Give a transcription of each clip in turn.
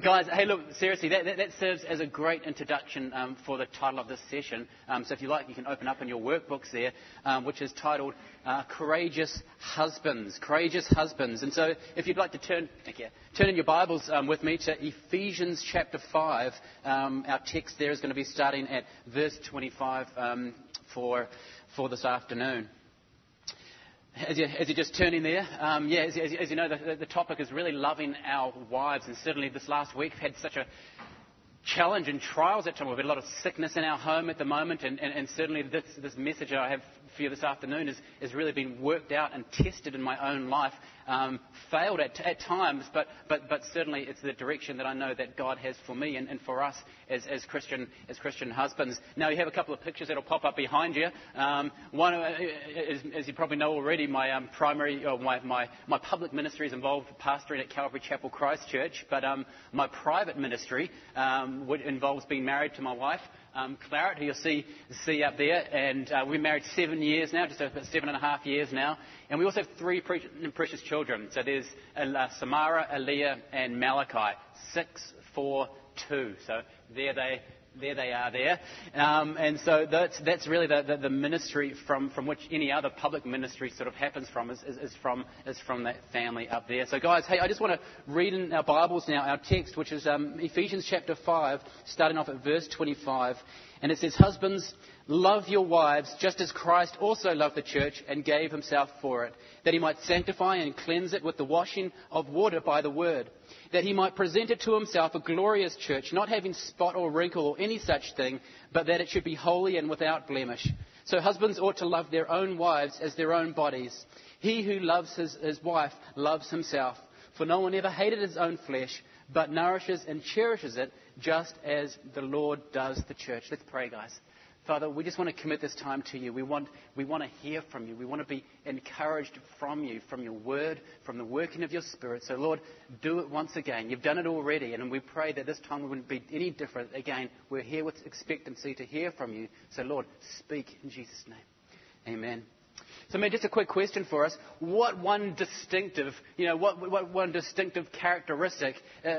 Guys, hey, look, seriously, that serves as a great introduction for the title of this session. So if you like, you can open up in your workbooks there, which is titled Courageous Husbands. Courageous Husbands. And so if you'd like to turn in your Bibles with me to Ephesians chapter 5. Our text there is going to be starting at verse 25 for this afternoon. As you're just turning there, as you know, the topic is really loving our wives. And certainly this last week we've had such a challenge and trials at times. We've had a lot of sickness in our home at the moment. And certainly this message I have for you this afternoon has really been worked out and tested in my own life. Failed at times, but certainly it's the direction that I know that God has for me and for us as Christian husbands. Now you have a couple of pictures that'll pop up behind you. One, as you probably know already, my public ministry is involved pastoring at Calvary Chapel Christchurch, but my private ministry involves being married to my wife. Clara, who you'll see up there, and we've been married 7 years now, just over 7.5 years now, and we also have three precious children. So there's Samara, Aaliyah, and Malachi. 6, 4, 2. So there they are there. And so that's really the ministry from which any other public ministry sort of happens from is from that family up there. So guys, hey, I just want to read in our Bibles now our text, which is Ephesians chapter 5, starting off at verse 25. And it says, "Husbands, love your wives, just as Christ also loved the church and gave himself for it, that he might sanctify and cleanse it with the washing of water by the word, that he might present it to himself a glorious church, not having spot or wrinkle or any such thing, but that it should be holy and without blemish. So husbands ought to love their own wives as their own bodies. He who loves his wife loves himself. For no one ever hated his own flesh, but nourishes and cherishes it, just as the Lord does the church." Let's pray, guys. Father, we just want to commit this time to you. We want to hear from you. We want to be encouraged from you, from your word, from the working of your Spirit. So, Lord, do it once again. You've done it already, and we pray that this time wouldn't be any different. Again, we're here with expectancy to hear from you. So, Lord, speak in Jesus' name. Amen. So, just a quick question for us. What one distinctive characteristic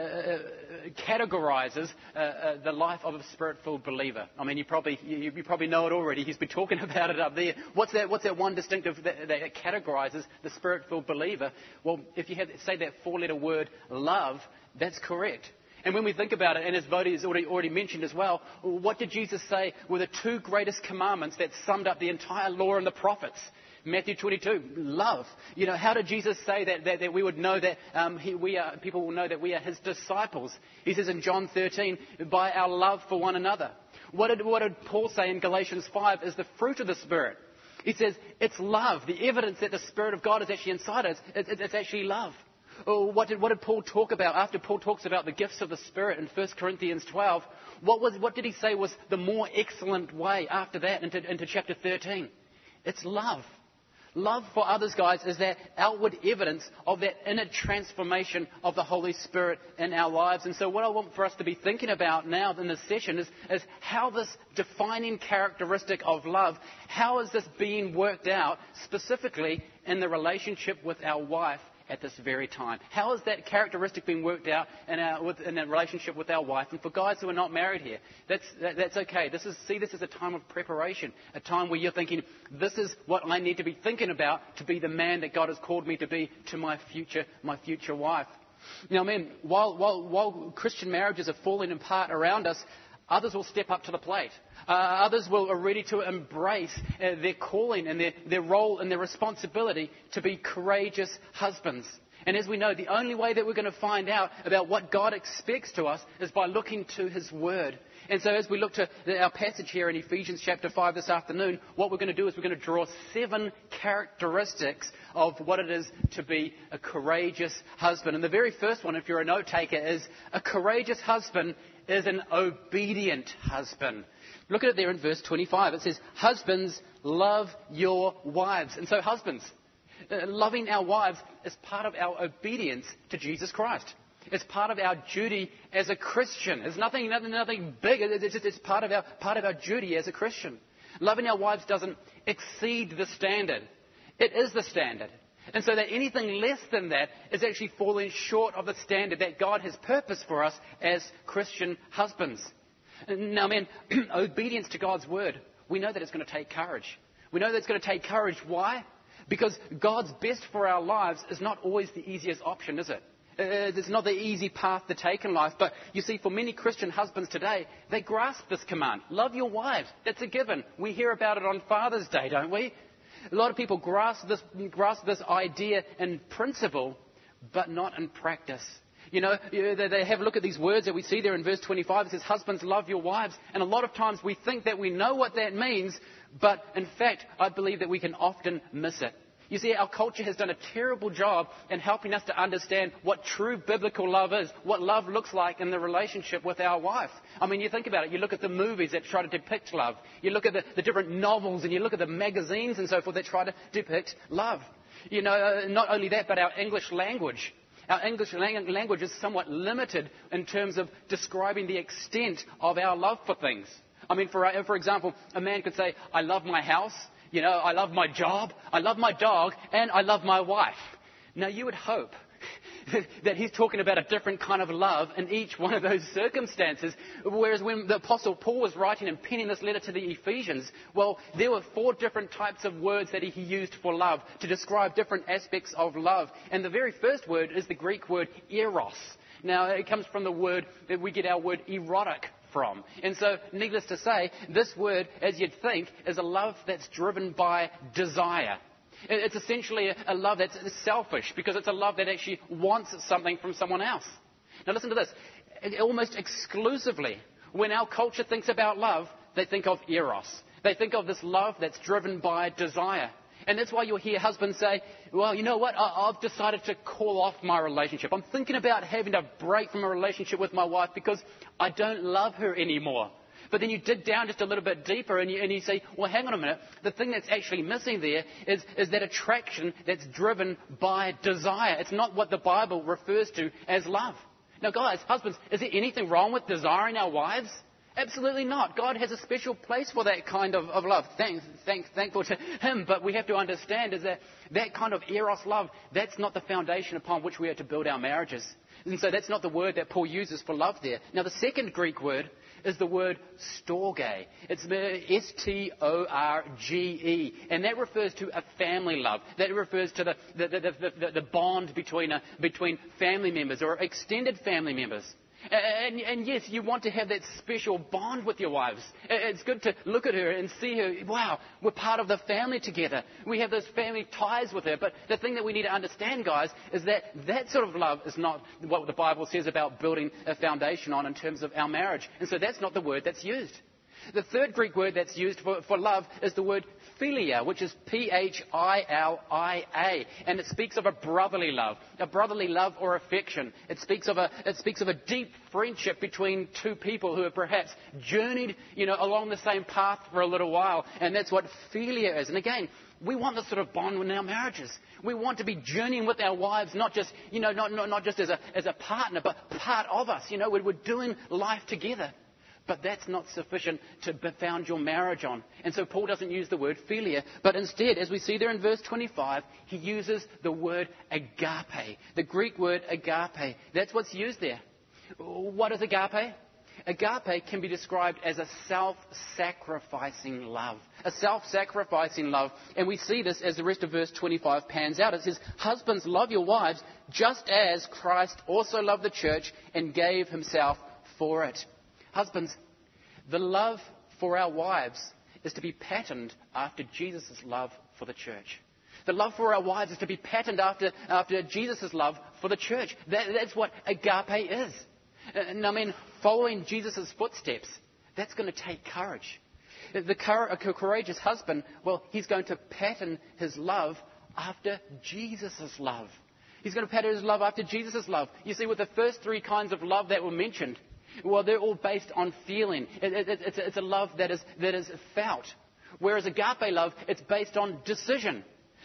categorizes the life of a Spirit-filled believer? I mean, you probably know it already. He's been talking about it up there. What's that one distinctive that categorizes the Spirit-filled believer? Well, if you say that four-letter word, love, that's correct. And when we think about it, and as Vodi has already mentioned as well, what did Jesus say were the two greatest commandments that summed up the entire law and the prophets? Matthew 22, love. You know, how did Jesus say that we would know that people will know that we are his disciples? He says in John 13, by our love for one another. What did Paul say in Galatians 5 is the fruit of the Spirit? He says it's love. The evidence that the Spirit of God is actually inside us, it's actually love. What did Paul talk about after Paul talks about the gifts of the Spirit in 1 Corinthians 12? What did he say was the more excellent way after that into chapter 13? It's love. Love for others, guys, is that outward evidence of that inner transformation of the Holy Spirit in our lives. And so what I want for us to be thinking about now in this session is how this defining characteristic of love, how is this being worked out specifically in the relationship with our wife at this very time? How is that characteristic being worked out in a relationship with our wife? And for guys who are not married here, that's okay. This is a time of preparation, a time where you're thinking, this is what I need to be thinking about to be the man that God has called me to be to my future wife. Now, men, while Christian marriages are falling apart around us, others will step up to the plate. Others are ready to embrace their calling and their role and their responsibility to be courageous husbands. And as we know, the only way that we're going to find out about what God expects to us is by looking to his word. And so as we look to our passage here in Ephesians chapter 5 this afternoon, what we're going to do is we're going to draw 7 characteristics of what it is to be a courageous husband. And the very first one, if you're a note taker, is a courageous husband is an obedient husband. Look at it there in verse 25. It says, "Husbands, love your wives." And so husbands, loving our wives is part of our obedience to Jesus Christ. It's part of our duty as a Christian. It's nothing big. It's part of our duty as a Christian. Loving our wives doesn't exceed the standard. It is the standard. And so that anything less than that is actually falling short of the standard that God has purposed for us as Christian husbands. Now, man, obedience to God's word, we know that it's going to take courage. We know that it's going to take courage. Why? Because God's best for our lives is not always the easiest option, is it? It's not the easy path to take in life. But you see, for many Christian husbands today, they grasp this command. Love your wives. That's a given. We hear about it on Father's Day, don't we? A lot of people grasp this idea in principle, but not in practice. You know, they have a look at these words that we see there in verse 25. It says, husbands, love your wives. And a lot of times we think that we know what that means, but in fact, I believe that we can often miss it. You see, our culture has done a terrible job in helping us to understand what true biblical love is, what love looks like in the relationship with our wife. I mean, you think about it. You look at the movies that try to depict love. You look at the different novels and you look at the magazines and so forth that try to depict love. You know, not only that, but our English language. Our English language is somewhat limited in terms of describing the extent of our love for things. I mean, for example, a man could say, I love my house. You know, I love my job, I love my dog, and I love my wife. Now, you would hope that he's talking about a different kind of love in each one of those circumstances. Whereas when the Apostle Paul was writing and penning this letter to the Ephesians, well, there were 4 different types of words that he used for love to describe different aspects of love. And the very first word is the Greek word eros. Now, it comes from the word that we get our word erotic from. And so, needless to say, this word, as you'd think, is a love that's driven by desire. It's essentially a love that's selfish because it's a love that actually wants something from someone else. Now listen to this. Almost exclusively, when our culture thinks about love, they think of eros. They think of this love that's driven by desire. And that's why you'll hear husbands say, well, you know what, I've decided to call off my relationship. I'm thinking about having a break from a relationship with my wife because I don't love her anymore. But then you dig down just a little bit deeper and you say, well, hang on a minute. The thing that's actually missing there is that attraction that's driven by desire. It's not what the Bible refers to as love. Now, guys, husbands, is there anything wrong with desiring our wives? Absolutely not. God has a special place for that kind of love. Thankful to Him. But we have to understand is that kind of eros love, that's not the foundation upon which we are to build our marriages. And so that's not the word that Paul uses for love there. Now, the second Greek word is the word storge. It's S-T-O-R-G-E. And that refers to a family love. That refers to the bond between family members or extended family members. And yes, you want to have that special bond with your wives. It's good to look at her and see her, wow, we're part of the family together. We have those family ties with her. But the thing that we need to understand, guys, is that sort of love is not what the Bible says about building a foundation on in terms of our marriage. And so that's not the word that's used. The third Greek word that's used for love is the word philia, which is P-H-I-L-I-A. And it speaks of a brotherly love or affection. It speaks of a deep friendship between two people who have perhaps journeyed, along the same path for a little while. And that's what philia is. And again, we want this sort of bond in our marriages. We want to be journeying with our wives, not just, not just as a partner, but part of us. We're doing life together. But that's not sufficient to found your marriage on. And so Paul doesn't use the word philia, but instead, as we see there in verse 25, he uses the word agape, the Greek word agape. That's what's used there. What is agape? Agape can be described as a self-sacrificing love. A self-sacrificing love. And we see this as the rest of verse 25 pans out. It says, husbands, love your wives just as Christ also loved the church and gave himself for it. Husbands, the love for our wives is to be patterned after Jesus' love for the church. The love for our wives is to be patterned after Jesus' love for the church. That's what agape is. And I mean, following Jesus' footsteps, that's going to take courage. A courageous husband, well, he's going to pattern his love after Jesus' love. He's going to pattern his love after Jesus' love. You see, with the first 3 kinds of love that were mentioned, well, they're all based on feeling. It's a love that is felt. Whereas agape love, it's based on decision.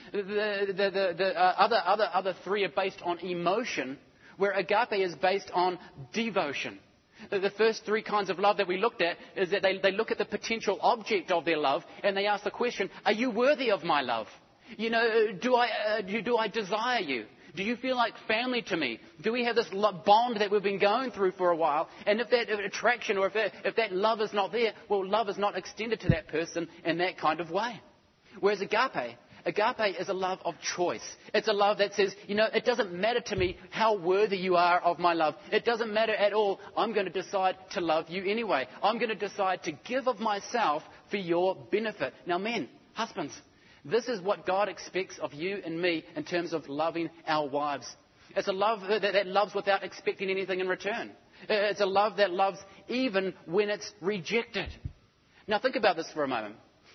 The other 3 are based on emotion, where agape is based on devotion. The first 3 kinds of love that we looked at is that they look at the potential object of their love and they ask the question, are you worthy of my love? Do I desire you? Do you feel like family to me? Do we have this bond that we've been going through for a while? And if that attraction or if that love is not there, well, love is not extended to that person in that kind of way. Whereas agape is a love of choice. It's a love that says, it doesn't matter to me how worthy you are of my love. It doesn't matter at all. I'm going to decide to love you anyway. I'm going to decide to give of myself for your benefit. Now, men, husbands, this is what God expects of you and me in terms of loving our wives. It's a love that loves without expecting anything in return. It's a love that loves even when it's rejected. Now think about this for a moment.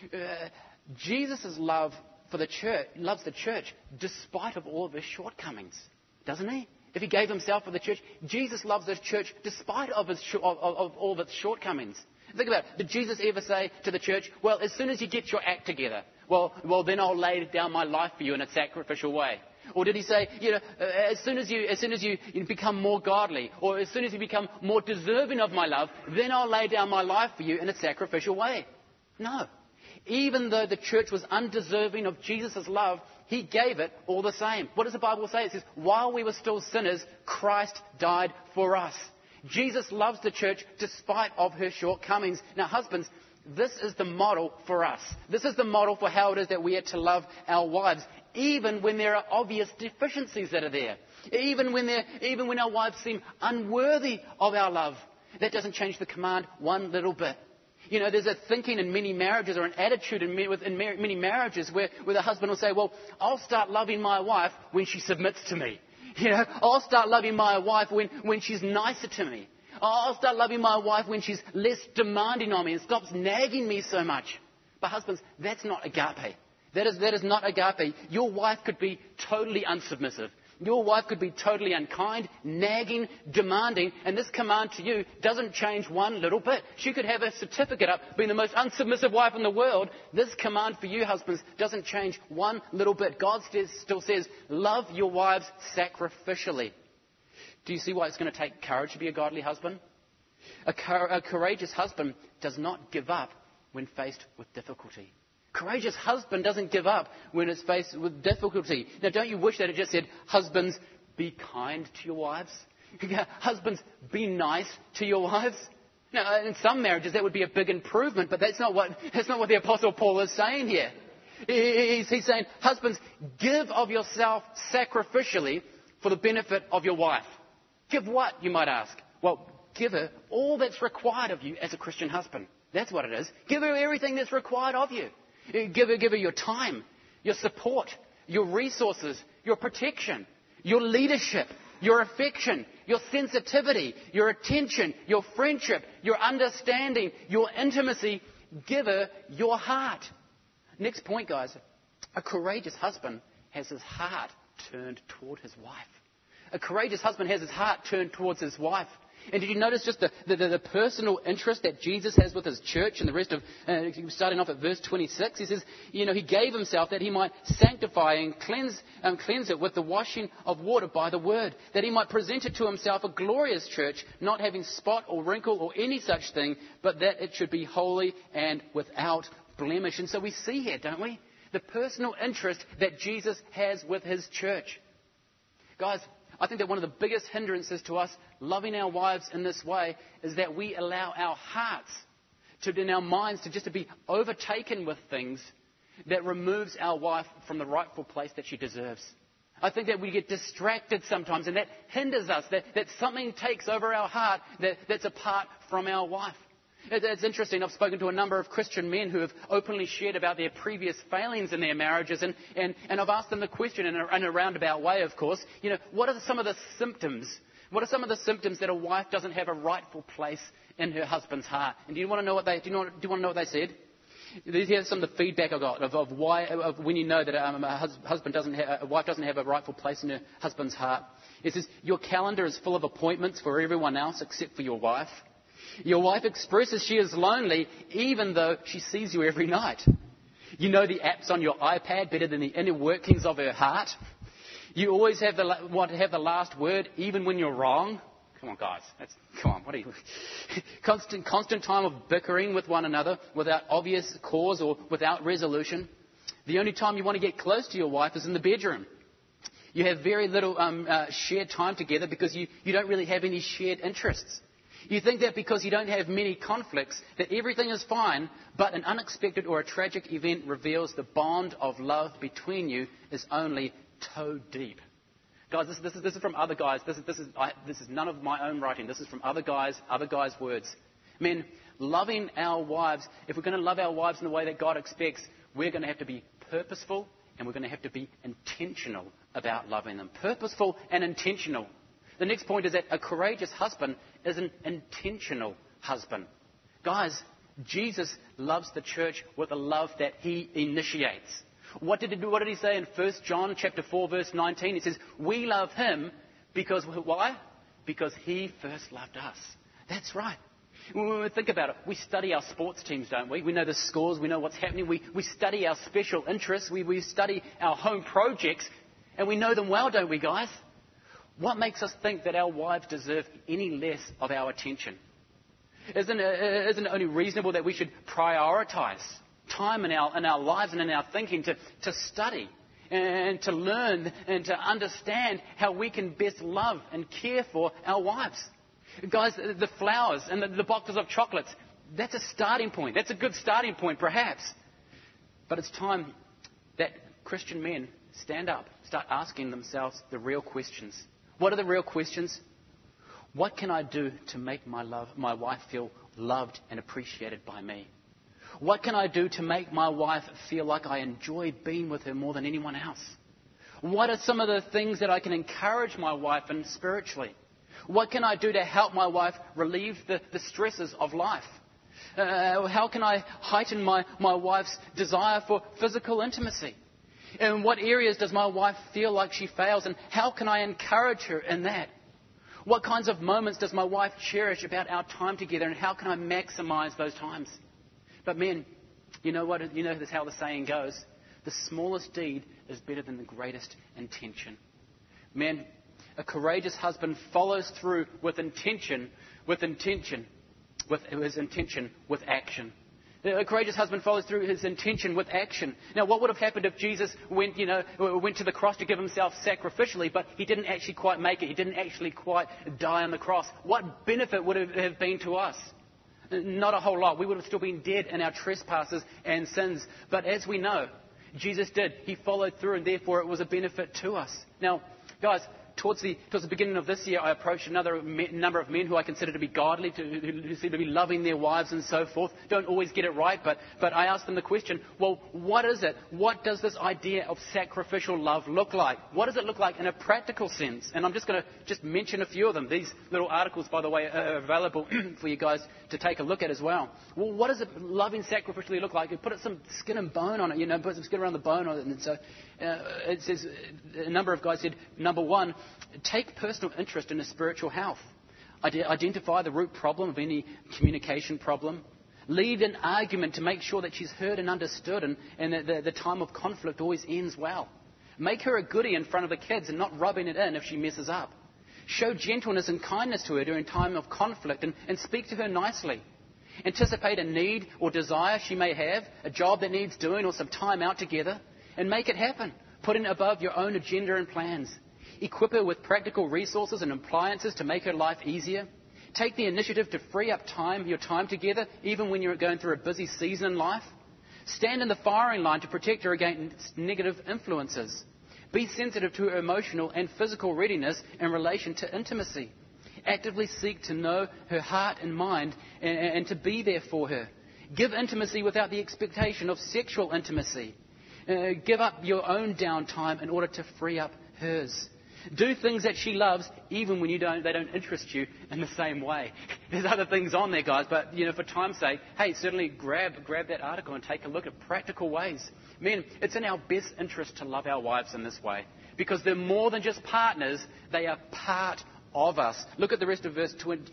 Jesus' love for the church, loves the church despite of all of his shortcomings, doesn't he? If he gave himself for the church, Jesus loves the church despite of all of its shortcomings. Think about it. Did Jesus ever say to the church, well, as soon as you get your act together, well, then I'll lay down my life for you in a sacrificial way? Or did he say, as soon as you become more godly, or as soon as you become more deserving of my love, then I'll lay down my life for you in a sacrificial way? No. Even though the church was undeserving of Jesus' love, he gave it all the same. What does the Bible say? It says, while we were still sinners, Christ died for us. Jesus loves the church despite of her shortcomings. Now, husbands, this is the model for us. This is the model for how it is that we are to love our wives, even when there are obvious deficiencies that are there. Even when our wives seem unworthy of our love. That doesn't change the command one little bit. There's a thinking in many marriages, or an attitude in many marriages where the husband will say, well, I'll start loving my wife when she submits to me. I'll start loving my wife when she's nicer to me. I'll start loving my wife when she's less demanding on me and stops nagging me so much. But husbands, that's not agape. That is not agape. Your wife could be totally unsubmissive. Your wife could be totally unkind, nagging, demanding, and this command to you doesn't change one little bit. She could have a certificate up being the most unsubmissive wife in the world. This command for you, husbands, doesn't change one little bit. God still says, love your wives sacrificially. Do you see why it's going to take courage to be a godly husband? A courageous husband does not give up when faced with difficulty. Courageous husband doesn't give up when it's faced with difficulty. Now, don't you wish that it just said, husbands, be kind to your wives? Husbands, be nice to your wives? Now, in some marriages, that would be a big improvement, but that's not what the Apostle Paul is saying here. He's saying, husbands, give of yourself sacrificially for the benefit of your wife. Give what, you might ask? Well, give her all that's required of you as a Christian husband. That's what it is. Give her everything that's required of you. Give her your time, your support, your resources, your protection, your leadership, your affection, your sensitivity, your attention, your friendship, your understanding, your intimacy. Give her your heart. Next point, guys. A courageous husband has his heart turned toward his wife. A courageous husband has his heart turned towards his wife. And did you notice just the personal interest that Jesus has with his church and the rest of, starting off at verse 26, he says, he gave himself that he might sanctify and cleanse it with the washing of water by the word, that he might present it to himself a glorious church, not having spot or wrinkle or any such thing, but that it should be holy and without blemish. And so we see here, don't we, the personal interest that Jesus has with his church. Guys, I think that one of the biggest hindrances to us loving our wives in this way is that we allow our hearts and our minds to be overtaken with things that removes our wife from the rightful place that she deserves. I think that we get distracted sometimes, and that hinders us, that something takes over our heart that's apart from our wife. It's interesting. I've spoken to a number of Christian men who have openly shared about their previous failings in their marriages, and I've asked them the question in a roundabout way, of course. What are some of the symptoms? What are some of the symptoms that a wife doesn't have a rightful place in her husband's heart? And do you want to know what they said? Here's some of the feedback I got of when you know that a wife doesn't have a rightful place in her husband's heart. It says, your calendar is full of appointments for everyone else except for your wife. Your wife expresses she is lonely even though she sees you every night. You know the apps on your iPad better than the inner workings of her heart. You always want to have the last word even when you're wrong. Come on, guys. What are you? Constant time of bickering with one another without obvious cause or without resolution. The only time you want to get close to your wife is in the bedroom. You have very little shared time together because you don't really have any shared interests. You think that because you don't have many conflicts, that everything is fine, but an unexpected or a tragic event reveals the bond of love between you is only toe deep. Guys, this is from other guys. This is none of my own writing. This is from other guys' words. Men, loving our wives, if we're going to love our wives in the way that God expects, we're going to have to be purposeful and we're going to have to be intentional about loving them. Purposeful and intentional. The next point is that a courageous husband is an intentional husband. Guys, Jesus loves the church with a love that he initiates. What did he say in 1 John chapter 4, verse 19? He says, we love him because, why? Because he first loved us. That's right. When we think about it, we study our sports teams, don't we? We know the scores, we know what's happening. We study our special interests, we study our home projects, and we know them well, don't we, guys? What makes us think that our wives deserve any less of our attention? Isn't it only reasonable that we should prioritize time in our lives and in our thinking to study and to learn and to understand how we can best love and care for our wives? Guys, the flowers and the boxes of chocolates, that's a starting point. That's a good starting point, perhaps. But it's time that Christian men stand up, start asking themselves the real questions. What are the real questions? What can I do to make my wife feel loved and appreciated by me? What can I do to make my wife feel like I enjoy being with her more than anyone else? What are some of the things that I can encourage my wife in spiritually? What can I do to help my wife relieve the stresses of life? How can I heighten my wife's desire for physical intimacy? In what areas does my wife feel like she fails, and how can I encourage her in that? What kinds of moments does my wife cherish about our time together, and how can I maximize those times? But men, you know what? You know this how the saying goes. The smallest deed is better than the greatest intention. Men, a courageous husband follows through with his intention with action. A courageous husband follows through his intention with action. Now, what would have happened if Jesus went to the cross to give himself sacrificially, but he didn't actually quite make it? He didn't actually quite die on the cross. What benefit would it have been to us? Not a whole lot. We would have still been dead in our trespasses and sins. But as we know, Jesus did. He followed through, and therefore it was a benefit to us. Now, guys, towards the beginning of this year, I approached another number of men who I consider to be godly, who seem to be loving their wives and so forth. Don't always get it right, but I asked them the question, well, what is it? What does this idea of sacrificial love look like? What does it look like in a practical sense? And I'm just going to mention a few of them. These little articles, by the way, are available for you guys to take a look at as well. Well, what does it loving sacrificially look like? You put some skin and bone on it, put some skin around the bone on it. And so it says, a number of guys said, number one, take personal interest in her spiritual health. Identify the root problem of any communication problem. Lead an argument to make sure that she's heard and understood, and that the time of conflict always ends well. Make her a goodie in front of the kids and not rubbing it in if she messes up. Show gentleness and kindness to her during time of conflict and speak to her nicely. Anticipate a need or desire she may have, a job that needs doing or some time out together, and make it happen. Put it above your own agenda and plans. Equip her with practical resources and appliances to make her life easier. Take the initiative to free up your time together, even when you're going through a busy season in life. Stand in the firing line to protect her against negative influences. Be sensitive to her emotional and physical readiness in relation to intimacy. Actively seek to know her heart and mind and to be there for her. Give intimacy without the expectation of sexual intimacy. Give up your own downtime in order to free up hers. Do things that she loves, even when they don't interest you in the same way. There's other things on there, guys, but for time's sake, hey, certainly grab that article and take a look at practical ways. Men, it's in our best interest to love our wives in this way, because they're more than just partners; they are part of us. Look at the rest of verse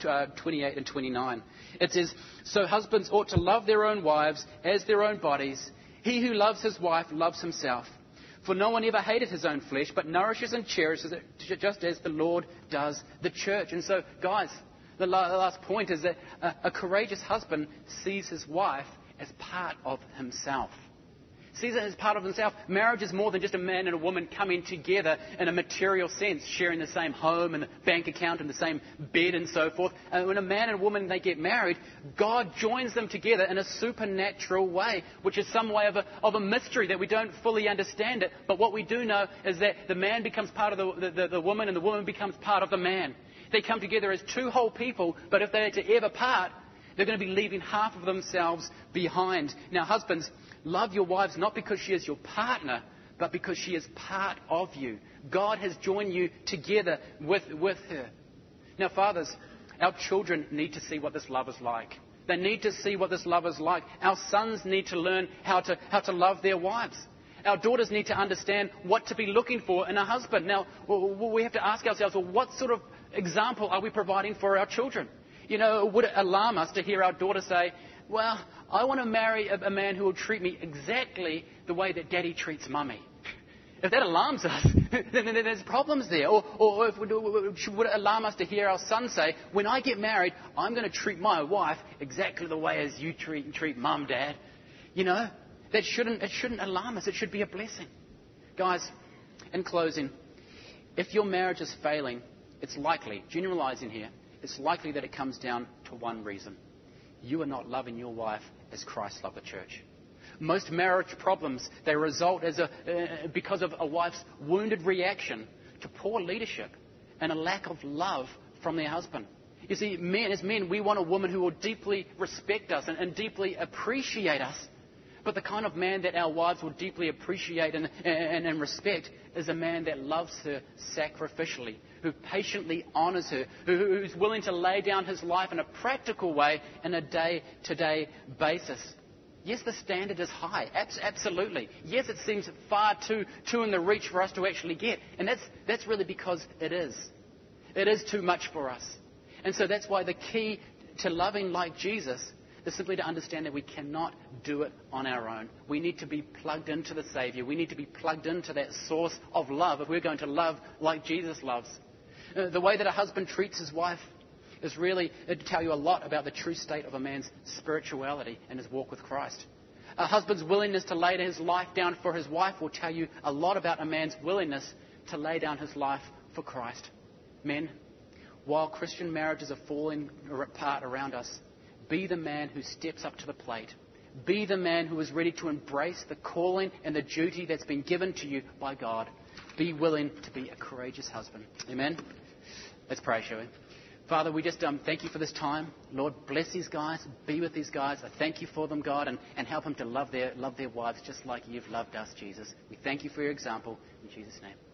28 and 29. It says, "So husbands ought to love their own wives as their own bodies. He who loves his wife loves himself. For no one ever hated his own flesh, but nourishes and cherishes it, just as the Lord does the church." And so, guys, the last point is that a courageous husband sees his wife as part of himself. sees it as part of himself. Marriage is more than just a man and a woman coming together in a material sense, sharing the same home and the bank account and the same bed and so forth. And when a man and a woman, they get married, God joins them together in a supernatural way, which is some way of a mystery that we don't fully understand it. But what we do know is that the man becomes part of the woman and the woman becomes part of the man. They come together as two whole people, but if they are to ever part, they're going to be leaving half of themselves behind. Now, husbands, love your wives not because she is your partner, but because she is part of you. God has joined you together with her. Now, fathers, our children need to see what this love is like. They need to see what this love is like. Our sons need to learn how to love their wives. Our daughters need to understand what to be looking for in a husband. Now, we have to ask ourselves, well, what sort of example are we providing for our children? You know, would it alarm us to hear our daughter say, well, I want to marry a man who will treat me exactly the way that Daddy treats Mummy? If that alarms us, then there's problems there. Or would it alarm us to hear our son say, when I get married, I'm going to treat my wife exactly the way as you treat Mum, Dad? You know, it shouldn't alarm us. It should be a blessing. Guys, in closing, if your marriage is failing, it's likely, generalizing here, it's likely that it comes down to one reason. You are not loving your wife as Christ loved the church. Most marriage problems, they result because of a wife's wounded reaction to poor leadership and a lack of love from their husband. You see, as men, we want a woman who will deeply respect us and deeply appreciate us. But the kind of man that our wives will deeply appreciate and respect is a man that loves her sacrificially, who patiently honours her, who's willing to lay down his life in a practical way on a day-to-day basis. Yes, the standard is high, absolutely. Yes, it seems far too in the reach for us to actually get. And that's really because it is. It is too much for us. And so that's why the key to loving like Jesus is simply to understand that we cannot do it on our own. We need to be plugged into the Saviour. We need to be plugged into that source of love if we're going to love like Jesus loves. The way that a husband treats his wife is really to tell you a lot about the true state of a man's spirituality and his walk with Christ. A husband's willingness to lay his life down for his wife will tell you a lot about a man's willingness to lay down his life for Christ. Men, while Christian marriages are falling apart around us, be the man who steps up to the plate. Be the man who is ready to embrace the calling and the duty that's been given to you by God. Be willing to be a courageous husband. Amen? Let's pray, shall we? Father, we just thank you for this time. Lord, bless these guys. Be with these guys. I thank you for them, God, and help them to love their wives just like you've loved us, Jesus. We thank you for your example. In Jesus' name.